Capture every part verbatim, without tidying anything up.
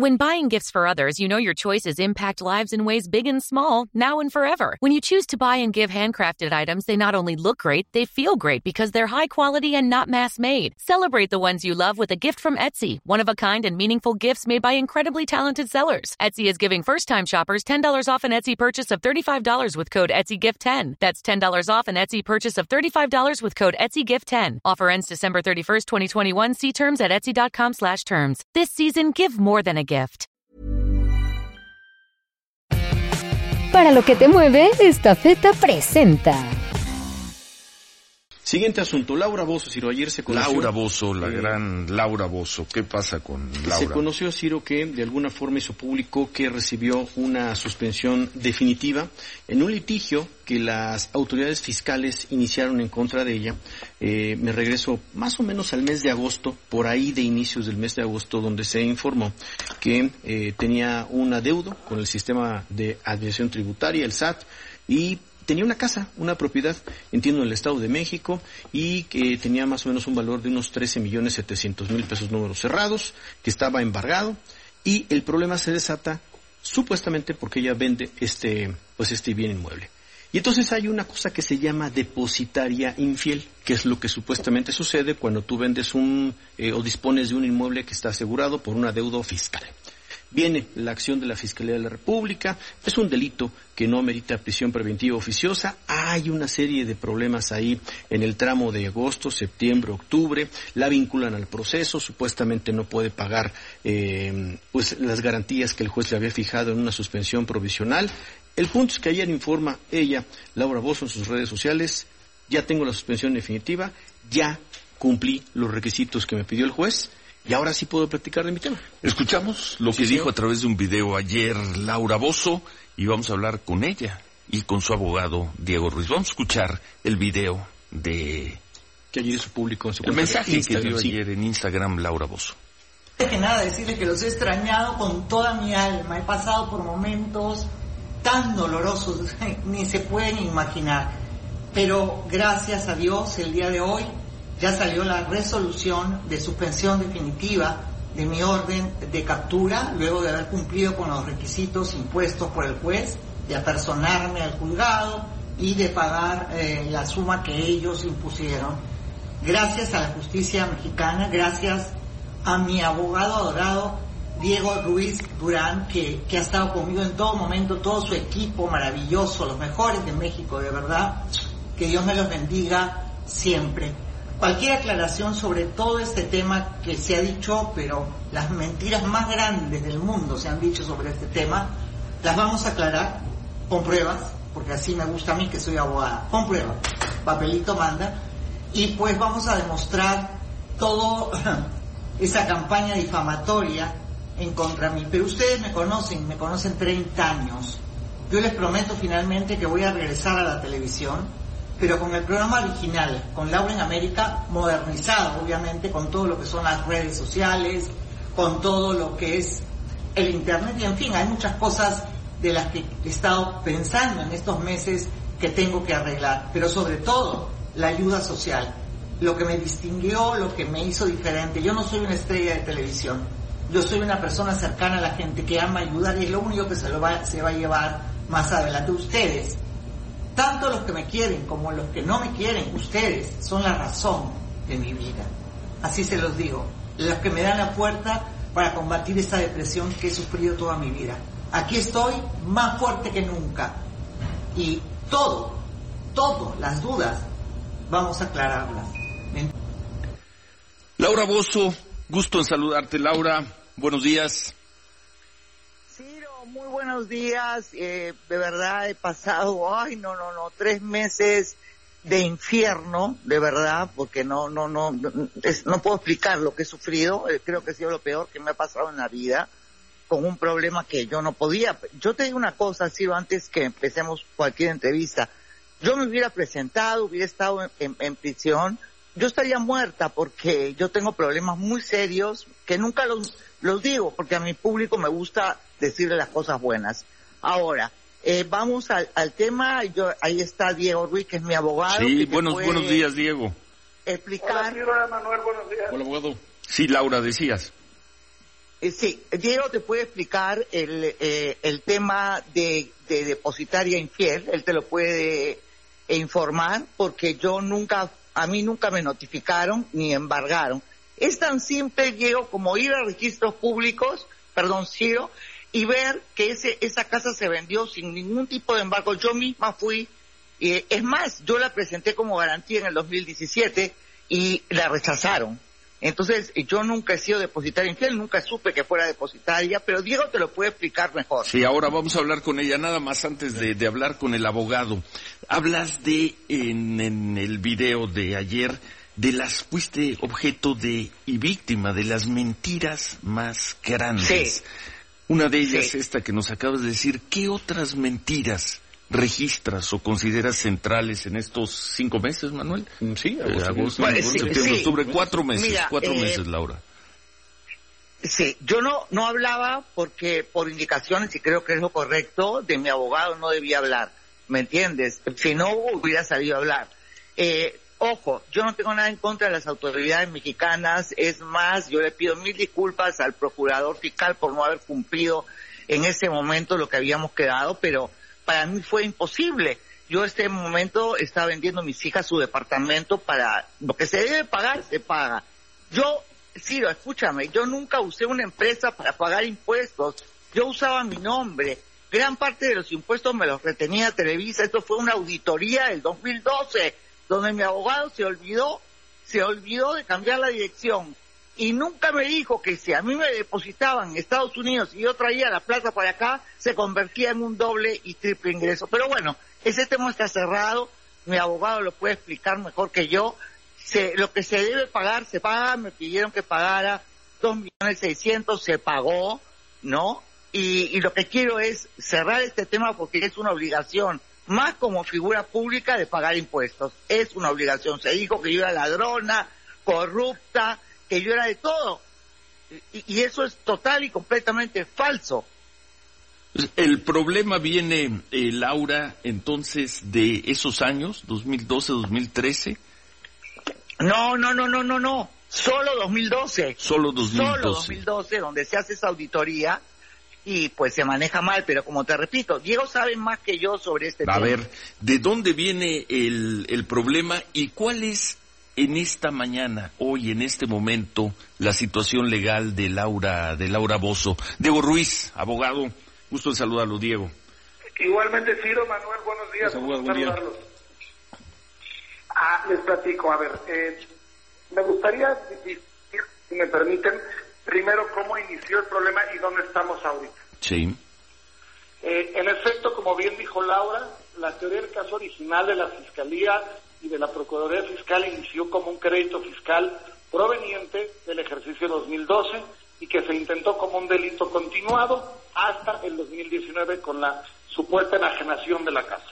When buying gifts for others, you know your choices impact lives in ways big and small, now and forever. When you choose to buy and give handcrafted items, they not only look great, they feel great because they're high quality and not mass-made. Celebrate the ones you love with a gift from Etsy, one-of-a-kind and meaningful gifts made by incredibly talented sellers. Etsy is giving first-time shoppers ten dollars off an Etsy purchase of thirty-five dollars with code Etsy Gift ten. That's ten dollars off an Etsy purchase of thirty-five dollars with code Etsy Gift ten. Offer ends December thirty-first, twenty twenty-one. See terms at etsy.com slash terms. This season, give more than a gift. Para lo que te mueve, esta feta presenta. Siguiente asunto, Laura Bozzo, Ciro, ayer se conoció... Laura Bozzo, la eh, gran Laura Bozzo. ¿Qué pasa con Laura? Se conoció, Ciro, que de alguna forma hizo público que recibió una suspensión definitiva en un litigio que las autoridades fiscales iniciaron en contra de ella. Eh, me regreso más o menos al mes de agosto, por ahí de inicios del mes de agosto, donde se informó que eh, tenía un adeudo con el sistema de administración tributaria, el S A T, y tenía una casa, una propiedad, entiendo, en el Estado de México, y que tenía más o menos un valor de unos trece millones setecientos mil pesos números cerrados, que estaba embargado, y el problema se desata supuestamente porque ella vende este, pues este bien inmueble. Y entonces hay una cosa que se llama depositaria infiel, que es lo que supuestamente sucede cuando tú vendes un, eh, o dispones de un inmueble que está asegurado por un adeudo fiscal. Viene la acción de la Fiscalía de la República, es un delito que no amerita prisión preventiva oficiosa, hay una serie de problemas ahí en el tramo de agosto, septiembre, octubre, la vinculan al proceso, supuestamente no puede pagar eh, pues las garantías que el juez le había fijado en una suspensión provisional. El punto es que ayer informa ella, Laura Bozzo, en sus redes sociales: ya tengo la suspensión definitiva, ya cumplí los requisitos que me pidió el juez, y ahora sí puedo platicar de mi tema. Escuchamos lo sí, que señor. dijo a través de un video ayer Laura Bozzo, y vamos a hablar con ella y con su abogado Diego Ruiz. Vamos a escuchar el video de... que ayer hizo público en su el cuenta mensaje de Instagram, que dio sí. ayer en Instagram Laura Bozzo. Antes que nada, decirles que los he extrañado con toda mi alma. He pasado por momentos tan dolorosos, ni se pueden imaginar. Pero gracias a Dios, el día de hoy ya salió la resolución de suspensión definitiva de mi orden de captura, luego de haber cumplido con los requisitos impuestos por el juez, de apersonarme al juzgado y de pagar eh, la suma que ellos impusieron. Gracias a la justicia mexicana, gracias a mi abogado adorado Diego Ruiz Durán, que, que ha estado conmigo en todo momento, todo su equipo maravilloso, los mejores de México, de verdad, que Dios me los bendiga siempre. Cualquier aclaración sobre todo este tema que se ha dicho, pero las mentiras más grandes del mundo se han dicho sobre este tema, las vamos a aclarar con pruebas, porque así me gusta a mí, que soy abogada, con pruebas, papelito manda, y pues vamos a demostrar toda esa campaña difamatoria en contra mí. Pero ustedes me conocen, me conocen treinta años. Yo les prometo finalmente que voy a regresar a la televisión, pero con el programa original, con Laura en América, modernizado obviamente, con todo lo que son las redes sociales, con todo lo que es el internet, y en fin, hay muchas cosas de las que he estado pensando en estos meses que tengo que arreglar, pero sobre todo la ayuda social, lo que me distinguió, lo que me hizo diferente. Yo no soy una estrella de televisión, yo soy una persona cercana a la gente que ama ayudar, y es lo único que se, lo va, se va a llevar más adelante. Ustedes, tanto los que me quieren como los que no me quieren, ustedes son la razón de mi vida. Así se los digo, los que me dan la fuerza para combatir esta depresión que he sufrido toda mi vida. Aquí estoy más fuerte que nunca, y todo, todas las dudas vamos a aclararlas. Laura Bozzo, gusto en saludarte. Laura, buenos días. Muy buenos días, eh, de verdad he pasado, ay no, no, no, tres meses de infierno, de verdad, porque no, no, no, es, no puedo explicar lo que he sufrido, eh, creo que ha sido lo peor que me ha pasado en la vida, con un problema que yo no podía. Yo te digo una cosa, Ciro, antes que empecemos cualquier entrevista, yo me hubiera presentado, hubiera estado en, en, en prisión, yo estaría muerta porque yo tengo problemas muy serios que nunca los, los digo, porque a mi público me gusta decirle las cosas buenas. Ahora, eh, vamos al, al tema. Yo, ahí está Diego Ruiz, que es mi abogado. Sí, buenos, buenos días, Diego. Explicar. Hola, Manuel, buenos días. Hola, abogado. Sí, Laura, decías. Eh, sí, Diego te puede explicar el eh, el tema de, de depositaria infiel, él te lo puede eh, informar, porque yo nunca, a mí nunca me notificaron ni embargaron. Es tan simple, Diego, como ir a registros públicos, perdón, Ciro, y ver que ese esa casa se vendió sin ningún tipo de embargo. Yo misma fui, eh, es más, yo la presenté como garantía en el dos mil diecisiete y la rechazaron. Entonces, yo nunca he sido depositaria infiel, nunca supe que fuera depositaria, pero Diego te lo puede explicar mejor. Sí, ahora vamos a hablar con ella, nada más antes de, de hablar con el abogado. Hablas de, en, en el video de ayer, de las, fuiste objeto de, y víctima de las mentiras más grandes. Sí. Una de ellas, Sí. esta que nos acabas de decir, ¿qué otras mentiras registras o consideras centrales en estos cinco meses, Manuel? Sí, Eh, agosto, agosto, Bueno, noviembre, sí, septiembre, sí. octubre, cuatro meses, Mira, cuatro eh, meses, Laura. Sí, yo no no hablaba porque por indicaciones, y creo que es lo correcto, de mi abogado no debía hablar, ¿me entiendes? Si no, hubiera salido a hablar. Eh, ojo, yo no tengo nada en contra de las autoridades mexicanas, es más, yo le pido mil disculpas al procurador fiscal por no haber cumplido en ese momento lo que habíamos quedado, pero para mí fue imposible. Yo en este momento estaba vendiendo a mis hijas su departamento para lo que se debe pagar, se paga. Yo, Ciro, escúchame, yo nunca usé una empresa para pagar impuestos, yo usaba mi nombre, gran parte de los impuestos me los retenía Televisa, esto fue una auditoría del dos mil doce, donde mi abogado se olvidó, se olvidó de cambiar la dirección, y nunca me dijo que si a mí me depositaban en Estados Unidos y yo traía la plata para acá, se convertía en un doble y triple ingreso. Pero bueno, ese tema está cerrado, mi abogado lo puede explicar mejor que yo. Se, lo que se debe pagar, se paga, me pidieron que pagara dos millones seiscientos, se pagó, ¿no? Y, y lo que quiero es cerrar este tema porque es una obligación, más como figura pública, de pagar impuestos. Es una obligación. Se dijo que yo era ladrona, corrupta, que yo era de todo. Y, y eso es total y completamente falso. El problema viene, eh, Laura, entonces, de esos años, dos mil doce, dos mil trece. No, no, no, no, no, no. Solo dos mil doce. Solo dos mil doce. Solo dos mil doce, donde se hace esa auditoría y pues se maneja mal, pero como te repito, Diego sabe más que yo sobre este A tema. ver, ¿de dónde viene el, el problema y cuál es en esta mañana, hoy, en este momento, la situación legal de Laura, de Laura Bozzo? Diego Ruiz, abogado, gusto de saludarlo, Diego. Igualmente, Ciro, Manuel, buenos días. Pues, abogado, buen día. Saludarlos. Ah, les platico, a ver, eh, me gustaría decir, si me permiten, primero cómo inició el problema y dónde estamos ahorita. Sí. Eh, en efecto, como bien dijo Laura, la teoría del caso original de la Fiscalía y de la Procuraduría Fiscal inició como un crédito fiscal proveniente del ejercicio dos mil doce y que se intentó como un delito continuado hasta el dos mil diecinueve con la supuesta enajenación de la casa.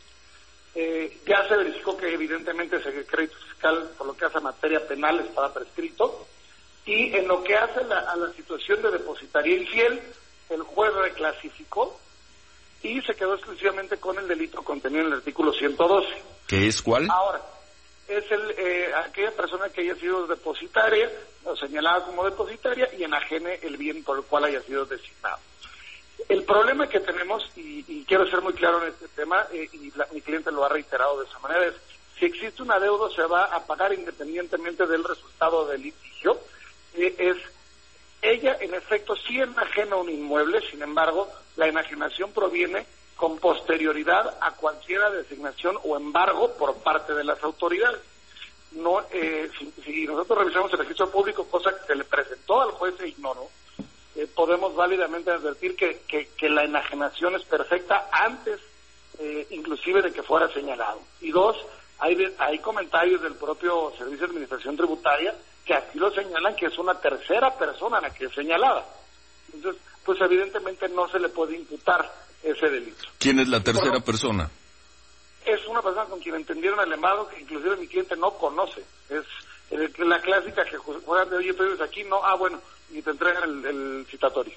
Eh, ya se verificó que evidentemente ese crédito fiscal, por lo que hace a materia penal, estaba prescrito, y en lo que hace la, a la situación de depositaría infiel, el juez reclasificó y se quedó exclusivamente con el delito contenido en el artículo ciento doce. ¿Qué es cuál? Ahora, es el eh, aquella persona que haya sido depositaria, o señalada como depositaria, y enajene el bien por el cual haya sido designado. El problema que tenemos, y, y quiero ser muy claro en este tema, eh, y la, mi cliente lo ha reiterado de esa manera, es si existe un adeudo se va a pagar independientemente del resultado del litigio. Eh, es ella, en efecto, sí enajena un inmueble, sin embargo, la enajenación proviene con posterioridad a cualquiera designación o embargo por parte de las autoridades. No, eh, si, si nosotros revisamos el registro público, cosa que se le presentó al juez e ignoró, eh, podemos válidamente advertir que, que, que la enajenación es perfecta antes, eh, inclusive de que fuera señalado. Y dos, hay, de, hay comentarios del propio Servicio de Administración Tributaria que aquí lo señalan que es una tercera persona la que es señalada. Entonces, pues evidentemente no se le puede imputar ese delito. ¿Quién es la tercera Bueno, persona? es una persona con quien entendieron el embargo que inclusive mi cliente no conoce. Es eh, la clásica que juegan de oye, tú vives aquí, no, ah, bueno, y te entregan el, el citatorio.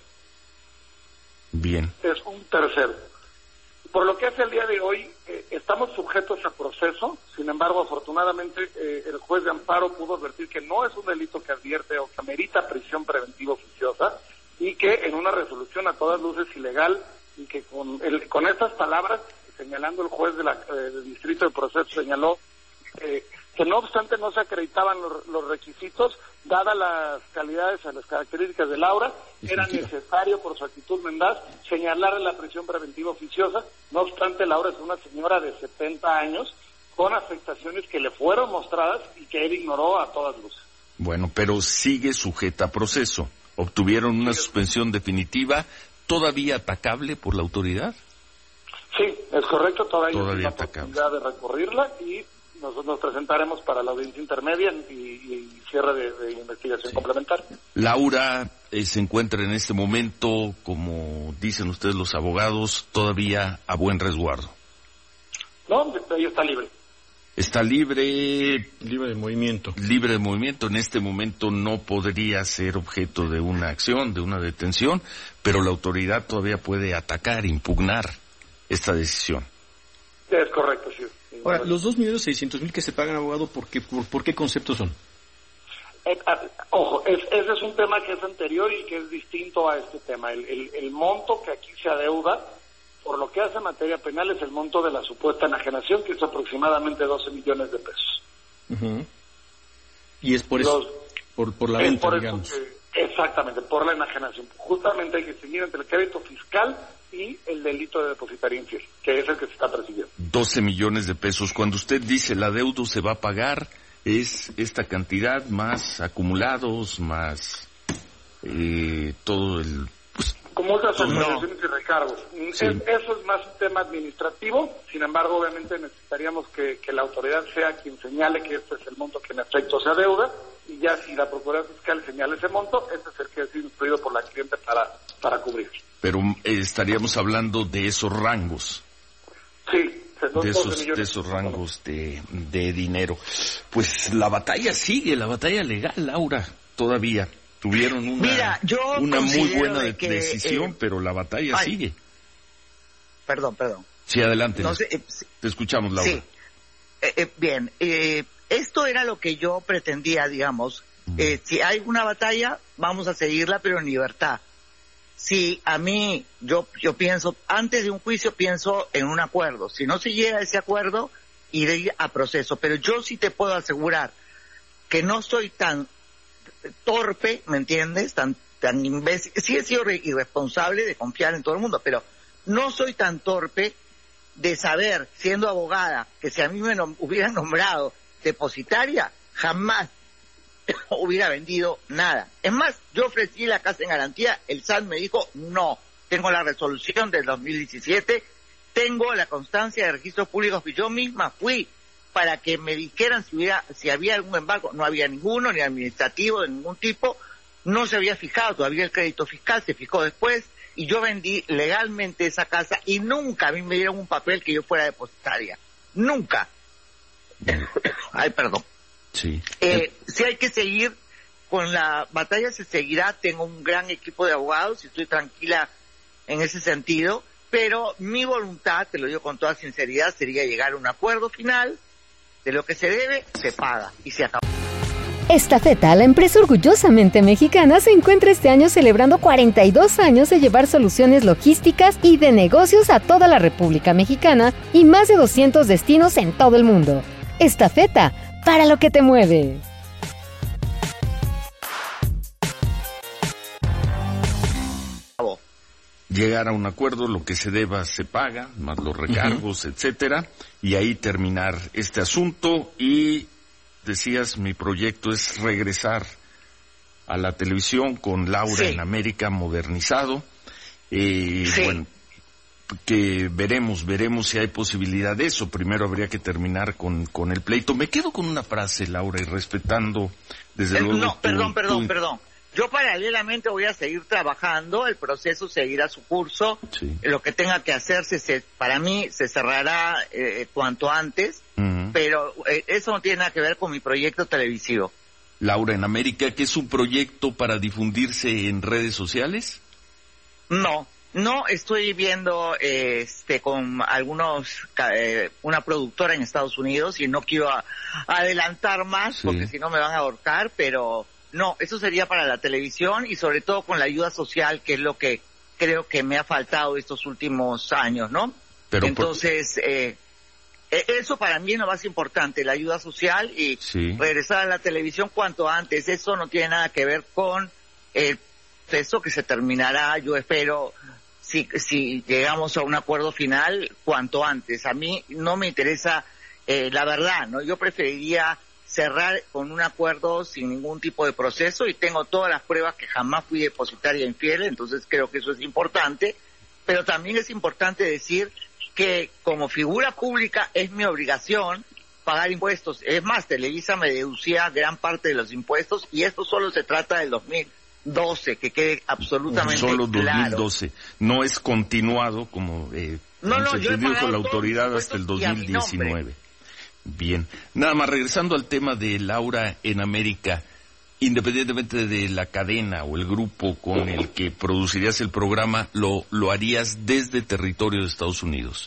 Bien. Es un tercero. Por lo que hace el día de hoy, eh, estamos sujetos a proceso, sin embargo, afortunadamente, eh, el juez de amparo pudo advertir que no es un delito que advierte o que amerita prisión preventiva oficiosa, y que en una resolución a todas luces ilegal, y que con el, con estas palabras, señalando el juez de la, eh, del Distrito de Proceso, señaló eh, que no obstante no se acreditaban los, los requisitos, dadas las calidades, las características de Laura, era necesario por su actitud mendaz señalarle la prisión preventiva oficiosa. No obstante, Laura es una señora de setenta años con afectaciones que le fueron mostradas y que él ignoró a todas luces. Bueno, pero sigue sujeta a proceso. ¿Obtuvieron una suspensión definitiva todavía atacable por la autoridad? Sí, es correcto, todavía, todavía hay la posibilidad de recurrirla y nosotros nos presentaremos para la audiencia intermedia y, y cierre de, de investigación sí. complementaria. Laura eh, se encuentra en este momento, como dicen ustedes los abogados, todavía a buen resguardo. No, ella está libre. Está libre... Libre de movimiento. Libre de movimiento. En este momento no podría ser objeto de una acción, de una detención, pero la autoridad todavía puede atacar, impugnar esta decisión. Es correcto, sí. Ahora, los dos millones seiscientos mil que se pagan, abogado, ¿por qué, por, por qué conceptos son? Eh, ah, ojo, es, ese es un tema que es anterior y que es distinto a este tema. El, el, el monto que aquí se adeuda, por lo que hace en materia penal, es el monto de la supuesta enajenación, que es aproximadamente doce millones de pesos. Uh-huh. Y es por eso, Los, por, por la venta, por digamos. Que, exactamente, por la enajenación. Justamente hay que distinguir entre el crédito fiscal y el delito de depositaría infiel, que es el que se está persiguiendo. doce millones de pesos. Cuando usted dice el adeudo se va a pagar, es esta cantidad más acumulados, más eh, todo el... Pues, como otras obligaciones no. y recargos. Sí. Es, eso es más un tema administrativo, sin embargo, obviamente necesitaríamos que, que la autoridad sea quien señale que este es el monto que en efecto se adeuda, y ya si la Procuraduría Fiscal señala ese monto, este es el que es instruido por la cliente para, para cubrir. Pero eh, estaríamos hablando de esos rangos. Sí. De esos, de esos rangos de, de dinero. Pues la batalla sigue, la batalla legal, Laura, todavía. Tuvieron una, Mira, yo una muy buena de que, decisión, eh, pero la batalla ay, sigue. Perdón, perdón. Sí, adelante. No sé, eh, te escuchamos, Laura. Sí. Eh, eh, bien, eh, esto era lo que yo pretendía, digamos. Mm. Eh, si hay una batalla, vamos a seguirla, pero en libertad. Si a mí, yo yo pienso, antes de un juicio pienso en un acuerdo. Si no se llega a ese acuerdo, iré a proceso. Pero yo sí te puedo asegurar que no soy tan torpe, ¿me entiendes? Tan tan imbécil. Sí he sido irresponsable de confiar en todo el mundo, pero no soy tan torpe de saber, siendo abogada, que si a mí me nom- hubieran nombrado depositaria, jamás hubiera vendido nada. Es más, yo ofrecí la casa en garantía, el S A T me dijo no. Tengo la resolución del dos mil diecisiete, tengo la constancia de registros públicos, y yo misma fui para que me dijeran si hubiera, si había algún embargo. No había ninguno, ni administrativo de ningún tipo, no se había fijado todavía el crédito fiscal, se fijó después, y yo vendí legalmente esa casa y nunca a mí me dieron un papel que yo fuera depositaria. Nunca. Ay, perdón. Sí. Eh, si hay que seguir con la batalla, se seguirá. Tengo un gran equipo de abogados y estoy tranquila en ese sentido, pero mi voluntad, te lo digo con toda sinceridad, sería llegar a un acuerdo final. De lo que se debe, se paga y se acabó. Estafeta, la empresa orgullosamente mexicana, se encuentra este año celebrando cuarenta y dos años de llevar soluciones logísticas y de negocios a toda la República Mexicana y más de doscientos destinos en todo el mundo. Estafeta, para lo que te mueve. Llegar a un acuerdo, lo que se deba se paga, más los recargos, uh-huh. etcétera, y ahí terminar este asunto. Y decías, mi proyecto es regresar a la televisión con Laura sí. en América modernizado. Eh, sí. Bueno, que veremos, veremos si hay posibilidad de eso. Primero habría que terminar con, con el pleito. Me quedo con una frase, Laura, y respetando desde eh, luego... No, tu, perdón, perdón, tu... perdón. Yo paralelamente voy a seguir trabajando, el proceso seguirá su curso, sí. Lo que tenga que hacerse, se, para mí, se cerrará eh, cuanto antes, uh-huh. pero eh, eso no tiene nada que ver con mi proyecto televisivo. Laura en América, ¿qué es un proyecto para difundirse en redes sociales? No, no, estoy viendo eh, este con algunos, eh, una productora en Estados Unidos y no quiero a, adelantar más sí. porque si no me van a ahorcar, pero... no, eso sería para la televisión y sobre todo con la ayuda social, que es lo que creo que me ha faltado estos últimos años, ¿no? Pero Entonces, por... eh, eso para mí es lo más importante, la ayuda social y sí. regresar a la televisión cuanto antes. Eso no tiene nada que ver con el proceso que se terminará, yo espero, si, si llegamos a un acuerdo final, cuanto antes. A mí no me interesa, eh, la verdad, ¿no? Yo preferiría cerrar con un acuerdo sin ningún tipo de proceso y tengo todas las pruebas que jamás fui depositaria infiel, entonces creo que eso es importante, pero también es importante decir que como figura pública es mi obligación pagar impuestos. Es más, Televisa me deducía gran parte de los impuestos y esto solo se trata del dos mil doce, que quede absolutamente solo claro. dos mil doce, no es continuado como eh, no, no, se yo dijo la autoridad hasta el dos mil diecinueve. Bien, nada más regresando al tema de Laura en América, independientemente de la cadena o el grupo con el que producirías el programa, ¿lo, lo harías desde territorio de Estados Unidos?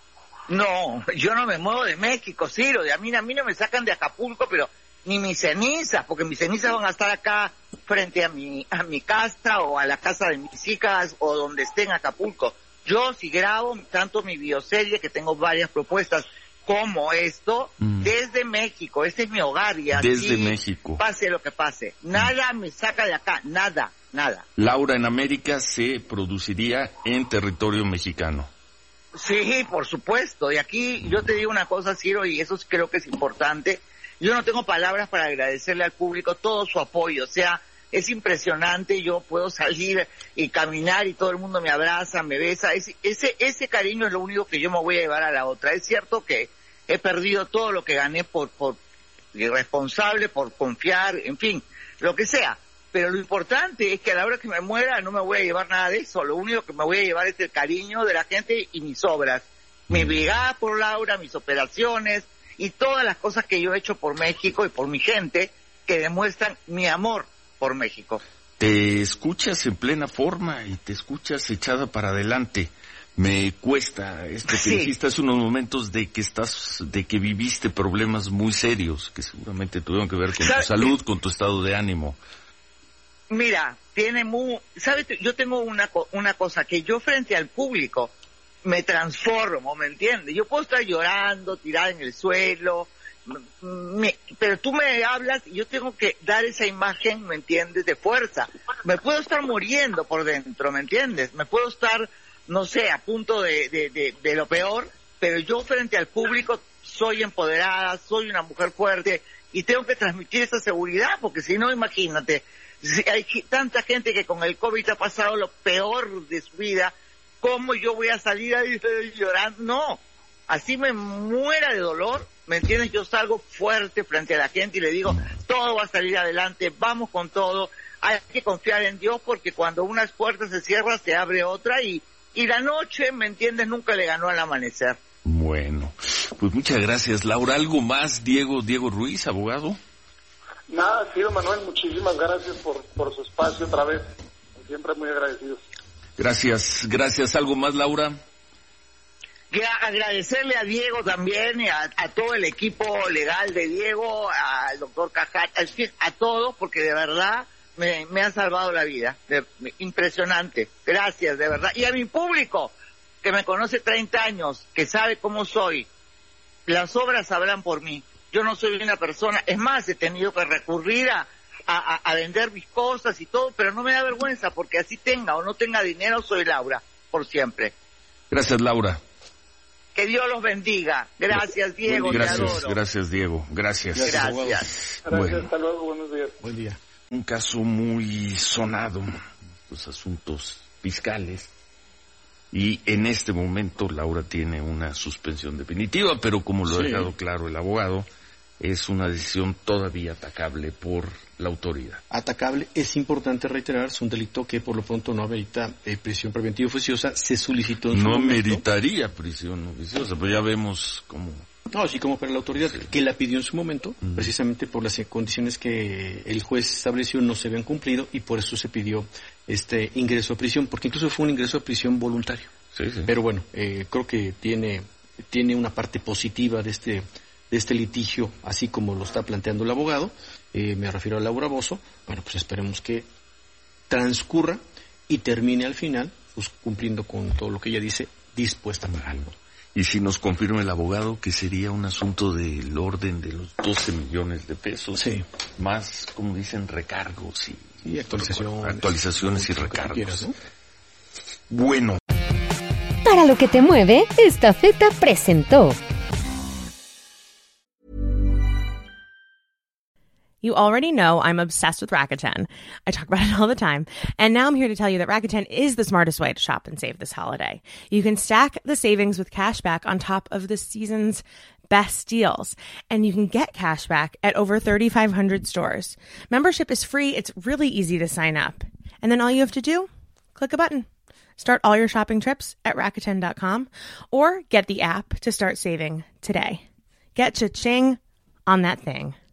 No, yo no me muevo de México, Ciro, de a mí, a mí no me sacan de Acapulco, pero ni mis cenizas, porque mis cenizas van a estar acá frente a mi, a mi casa o a la casa de mis hijas o donde esté en Acapulco. Yo si grabo tanto mi bioserie, que tengo varias propuestas, como esto, mm. desde México, este es mi hogar y así desde México, pase lo que pase, nada me saca de acá, nada, nada. Laura en América se produciría en territorio mexicano. Sí, por supuesto, y aquí yo te digo una cosa, Ciro, y eso creo que es importante, yo no tengo palabras para agradecerle al público todo su apoyo, o sea, es impresionante, yo puedo salir y caminar y todo el mundo me abraza, me besa, ese, ese, ese cariño es lo único que yo me voy a llevar a la otra. Es cierto que he perdido todo lo que gané por, por irresponsable, por confiar, en fin, lo que sea, pero lo importante es que a la hora que me muera no me voy a llevar nada de eso, lo único que me voy a llevar es el cariño de la gente y mis obras, mi brigada por Laura, mis operaciones y todas las cosas que yo he hecho por México y por mi gente que demuestran mi amor por México. Te escuchas en plena forma y te escuchas echada para adelante. Me cuesta esto que sí. dijiste hace unos momentos de que estás, de que viviste problemas muy serios que seguramente tuvieron que ver con tu salud, con tu estado de ánimo. Mira, tiene muy, sabes, yo tengo una una cosa que yo frente al público me transformo, ¿me entiendes? Yo puedo estar llorando, tirada en el suelo. Me, pero tú me hablas y yo tengo que dar esa imagen, ¿me entiendes?, de fuerza. Me puedo estar muriendo por dentro, ¿me entiendes? Me puedo estar, no sé, a punto de, de, de, de lo peor, pero yo frente al público soy empoderada, soy una mujer fuerte y tengo que transmitir esa seguridad, porque si no, imagínate, si hay tanta gente que con el COVID ha pasado lo peor de su vida, ¿cómo yo voy a salir ahí llorando? No, así me muera de dolor, ¿me entiendes? Yo salgo fuerte frente a la gente y le digo, todo va a salir adelante, vamos con todo, hay que confiar en Dios porque cuando unas puertas se cierran se abre otra y, y la noche, ¿me entiendes?, nunca le ganó al amanecer. Bueno, pues muchas gracias, Laura. ¿Algo más, Diego, Diego Ruiz, abogado? Nada, sí, don Manuel, muchísimas gracias por, por su espacio otra vez, siempre muy agradecidos. Gracias, gracias. ¿Algo más, Laura? Agradecerle a Diego también y a, a todo el equipo legal de Diego, al doctor Cajat, al fin, a todos, porque de verdad me, me han salvado la vida. De, impresionante. Gracias, de verdad. Y a mi público, que me conoce treinta años, que sabe cómo soy. Las obras hablan por mí. Yo no soy una persona, es más, he tenido que recurrir a, a, a vender mis cosas y todo, pero no me da vergüenza, porque así tenga o no tenga dinero, soy Laura, por siempre. Gracias, Laura. Que Dios los bendiga. Gracias, Diego. Gracias, te adoro. Gracias, Diego. Gracias. Gracias. Gracias, bueno, hasta luego, buenos días. Buen día. Un caso muy sonado, los asuntos fiscales. Y en este momento Laura tiene una suspensión definitiva, pero como lo ha sí. dejado claro el abogado, es una decisión todavía atacable por la autoridad. Atacable, es importante reiterar, es un delito que por lo pronto no amerita eh, prisión preventiva oficiosa, se solicitó en su No momento. meritaría prisión oficiosa, pues ya vemos cómo... No, así como para la autoridad, sí. que la pidió en su momento, uh-huh. precisamente por las condiciones que el juez estableció no se habían cumplido y por eso se pidió este ingreso a prisión, porque incluso fue un ingreso a prisión voluntario. Sí, sí. Pero bueno, eh, creo que tiene, tiene una parte positiva de este de este litigio, así como lo está planteando el abogado, eh, me refiero a Laura Bozzo, bueno, pues esperemos que transcurra y termine al final, pues cumpliendo con todo lo que ella dice, dispuesta a pagar. Y si nos confirma el abogado que sería un asunto del orden de los doce millones de pesos, sí, más, como dicen, recargos y, y actualizaciones, actualizaciones y recargos. Quieras, ¿no? Bueno. Para lo que te mueve, Estafeta presentó. You already know I'm obsessed with Rakuten. I talk about it all the time. And now I'm here to tell you that Rakuten is the smartest way to shop and save this holiday. You can stack the savings with cash back on top of the season's best deals. And you can get cash back at over thirty-five hundred stores. Membership is free. It's really easy to sign up. And then all you have to do, click a button. Start all your shopping trips at Rakuten dot com or get the app to start saving today. Get cha-ching on that thing.